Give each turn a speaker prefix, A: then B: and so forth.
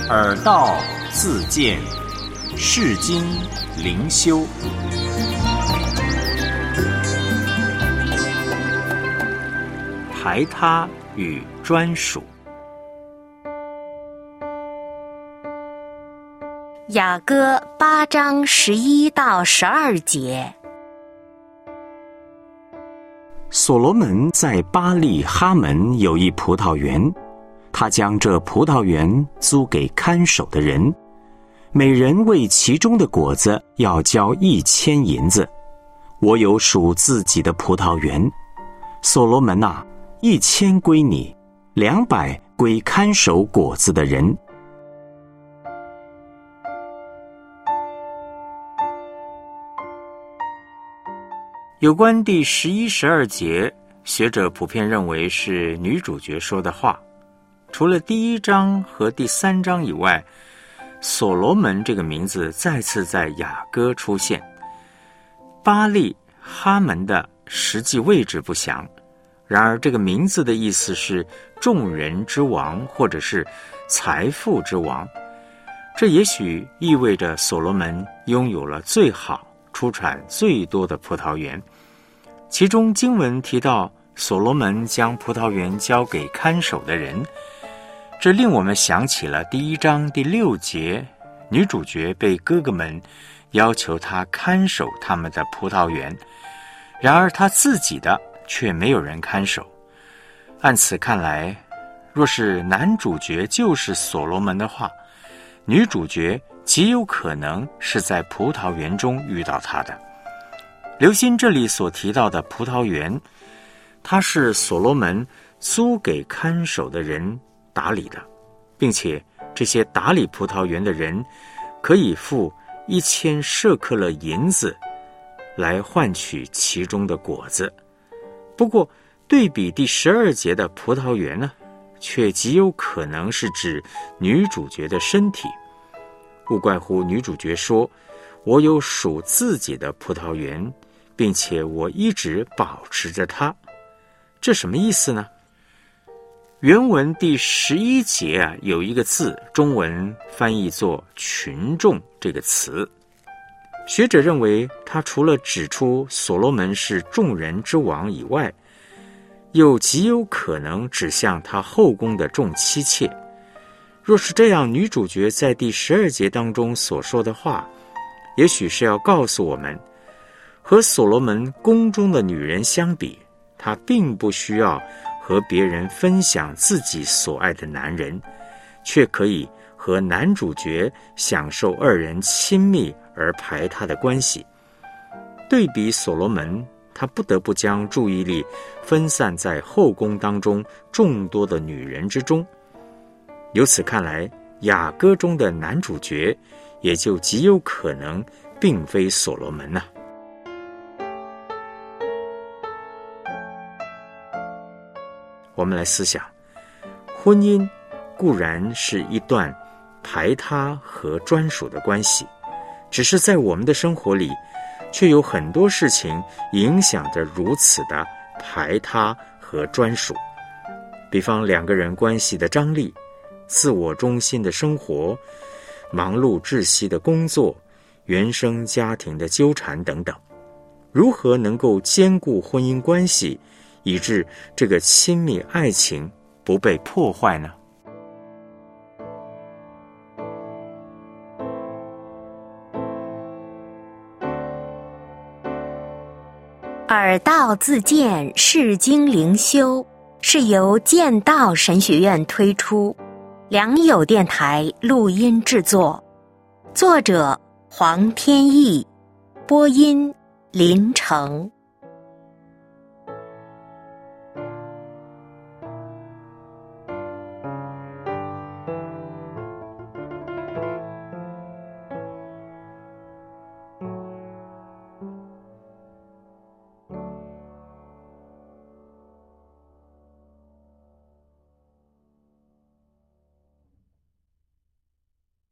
A: 耳道自见，世经灵修。排他与专属。
B: 雅歌8章11到12节。
A: 所罗门在巴力哈门有一葡萄园，他将这葡萄园租给看守的人，每人为其中的果子要交1000银子。我有属自己的葡萄园，所罗门啊，1000归你，200归看守果子的人。有关第11、12节，学者普遍认为是女主角说的话。除了第1章和第3章以外，所罗门这个名字再次在雅歌出现。巴力哈门的实际位置不详，然而这个名字的意思是众人之王，或者是财富之王。这也许意味着所罗门拥有了最好、出产最多的葡萄园。其中经文提到所罗门将葡萄园交给看守的人，这令我们想起了第1章第6节，女主角被哥哥们要求她看守他们的葡萄园，然而她自己的却没有人看守。按此看来，若是男主角就是所罗门的话，女主角极有可能是在葡萄园中遇到他的。留心这里所提到的葡萄园，它是所罗门租给看守的人打理的，并且这些打理葡萄园的人可以付1000舍客勒银子来换取其中的果子。不过对比第12节的葡萄园呢，却极有可能是指女主角的身体。勿怪乎女主角说，我有属自己的葡萄园，并且我一直保持着它。这什么意思呢？原文第11节有一个字，中文翻译作群众这个词。学者认为，它除了指出所罗门是众人之王以外，又极有可能指向他后宫的众妻妾。若是这样，女主角在第12节当中所说的话，也许是要告诉我们，和所罗门宫中的女人相比，她并不需要和别人分享自己所爱的男人，却可以和男主角享受2人亲密而排他的关系。对比所罗门，他不得不将注意力分散在后宫当中众多的女人之中。由此看来，雅歌中的男主角也就极有可能并非所罗门啊。我们来思想，婚姻固然是一段排他和专属的关系，只是在我们的生活里，却有很多事情影响着如此的排他和专属。比方2个人关系的张力，自我中心的生活，忙碌窒息的工作，原生家庭的纠缠等等。如何能够兼顾婚姻关系，以致这个亲密爱情不被破坏呢？
B: 耳道自见，世经灵修是由剑道神学院推出，良友电台录音制作，作者黄天意，播音林成。